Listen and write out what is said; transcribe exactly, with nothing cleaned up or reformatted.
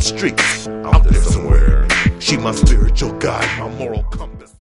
streets, out there somewhere. She my spiritual guide, my moral compass.